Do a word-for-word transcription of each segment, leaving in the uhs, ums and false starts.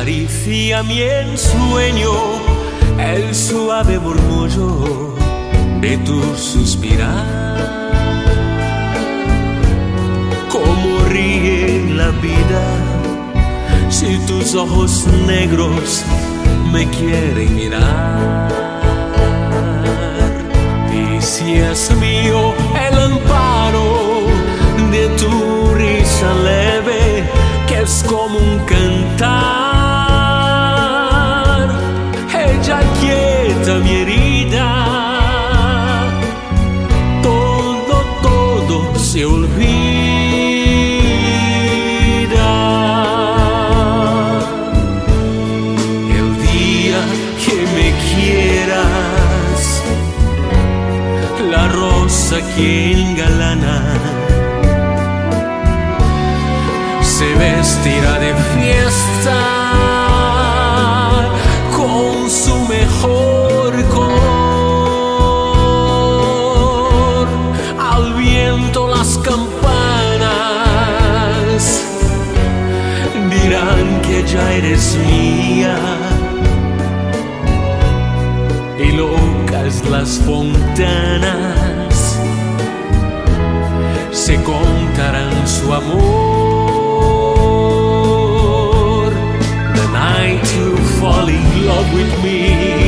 acaricia mi ensueño el suave murmullo de tu suspirar. Cómo ríe la vida si tus ojos negros me quieren mirar. Y si es mío el amparo de tu risa leve, que es como un cantar, ella quieta mi herida, todo, todo se olvida. El día que me quieras, la rosa que engalana se vestirá de fiesta con su mejor color. Al viento las campanas dirán que ya eres mía, y locas las fontanas se contarán su amor. To fall in love with me,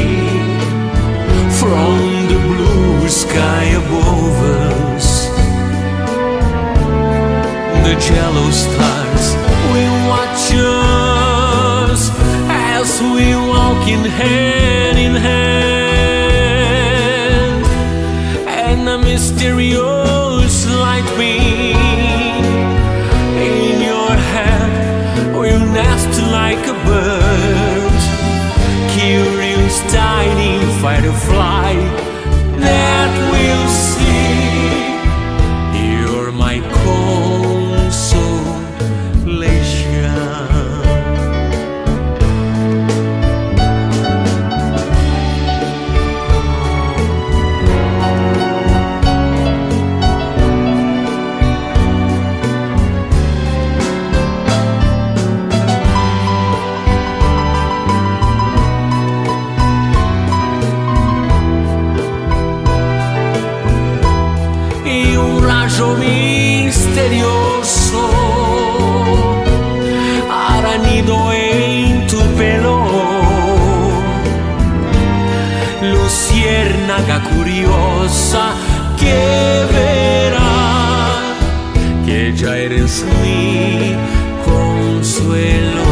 from the blue sky above us, the yellow stars will watch us as we walk in hand in hand, and a mysterious light beam in your hand will nest like a bird, curious tiny firefly that will see. You're my consolation. Misterioso hará nido en tu pelo, luciérnaga curiosa que verá que ya eres mi consuelo.